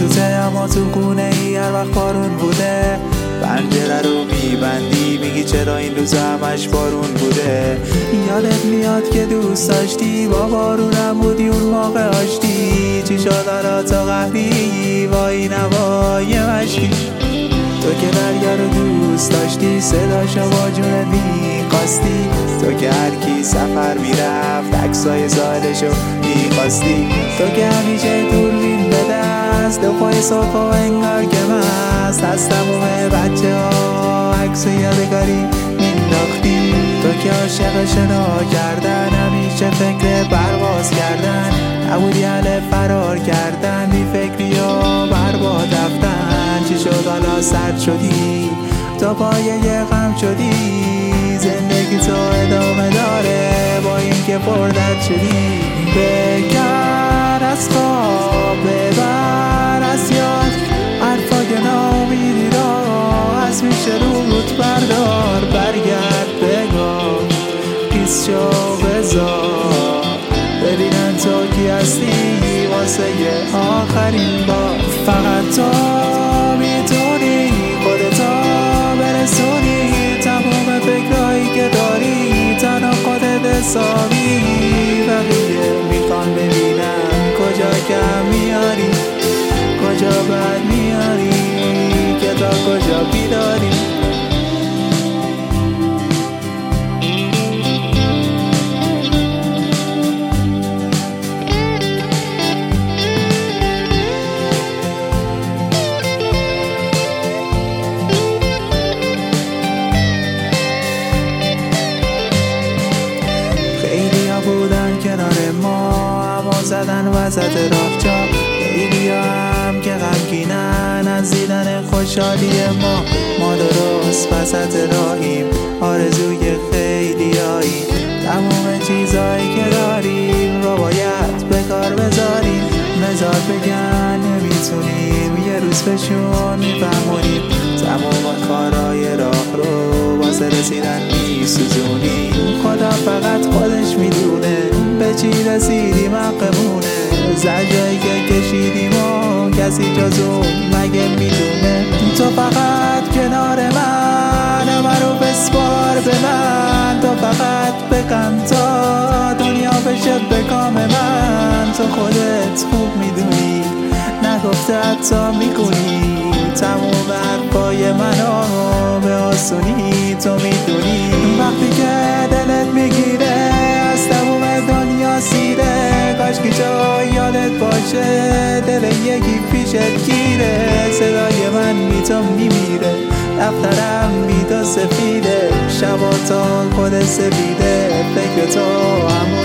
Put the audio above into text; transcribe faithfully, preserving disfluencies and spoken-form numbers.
سکوته اما تو خونه ای هر وقت بارون بوده. پنجره رو میبندی میگی چرا این روز همش بارون بوده. یادت میاد که دوست داشتی با بارونم بودی اون موقع آشتی. چی شد حالا تا قهری وای نوای مشتی. تو که دریا رو دوست داشتی صداشو با جونت میخواستی. تو که هر کی سفر میرفت عکسای سالشو میخواستی. تو که همیشه دوربین به دست دو پای صبح و انگار که مست از تموم بچه ها عکس یادگاری مینداختی. تو که عاشق شنا کردن همیشه فکر پرواز کردن نبودی اهل فرار کردن بی فکری و برباد رفتن. چی شد حالا سرد شدی تا پایه غم شدی. زندگی تو ادامه داره با این که پردرد شدی. بکن از خواب ببر از یاد حرفا که نامیدی را از میشه روت بردار. برگرد بگاه پیس شو بذار ببینن تو کی هستی واسه یه آخرین بار. فقط تو میتونی خودتو برسونی تمام فکرهایی که داری تنها خودت حسابی. بقیه میخوان ببینن کجا کم میاری کجا بد میاری که تا کجا بیداری. بودن کنار ما اما زدن وسط راه جا. خیلی هم که غمگینن از دیدن خوشحالی ما. ما درست وسط راهیم آرزوی خیلی هایی. تمام چیزایی که داریم رو باید به کار بذاریم. نزار بگن نمیتونیم یه روز بهشون میفهمونیم. تمام کارهای راه رو واسه رسیدن میسوزونیم. خدا فقط خودش میدونه به چی رسیدیم حقمونه. زجایی که کشیدیم و کسی جز اون مگه میدونه. تو فقط کنار من همه رو بسپار به من. تو فقط بکن تا دنیا بشه به کام من. تو خودت خوب میدونی نگفته حتی میکنی تموم حرفای منو به آسونی. تو میدونی وقتی که دلت میگیره از تموم دنیا سیره. کاش که جا یادت باشه دل یکی پیشت گیره. صدای من بی تو میمیره دفترم بی تو سفیده. شبا تا خود سفیده فکر تو همون